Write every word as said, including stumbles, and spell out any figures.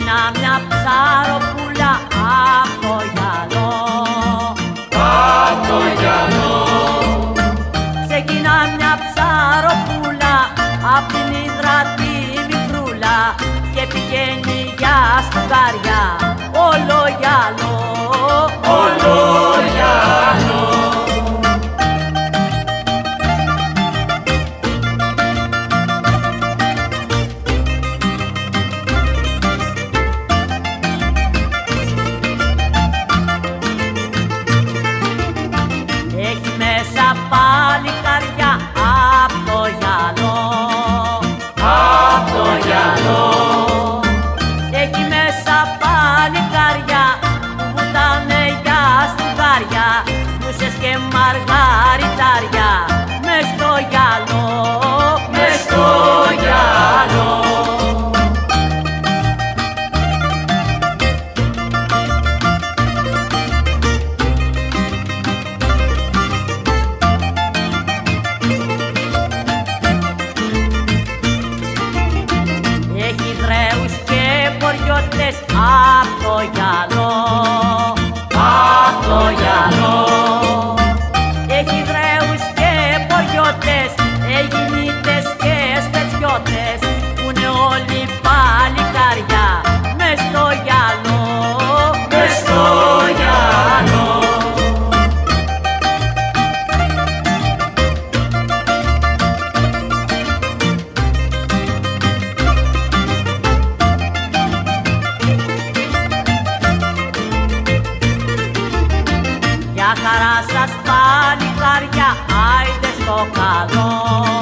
Ξεκινά μια ψαροπούλα απ' το γυαλό, απ' το γυαλό. Ξεκινά μια ψαροπούλα απ' την Ύδρα τη μικρούλα και πηγαίνει για στουγάρια όλο γυαλό, όλο γυαλό. Έχει μέσα παλικάρια απ' το γυαλό, απ' το γυαλό. Έχει μέσα παλικάρια που βουτάνε για στουγάρια, μουσες και μαργαριτάρια μες στο γυαλό, μες στο γυαλό. Έχει δρέους και μποριώτες απ' το γυαλό, απ' το γυαλό. Έχει δρέους και μποριώτες, Αιγινίτες και σπετσιώτες, που είναι όλοι παλικάρια μες στο γυαλό, μες στο γυαλό. Για χαρά σας παλικάρια, άιντε στο καλό.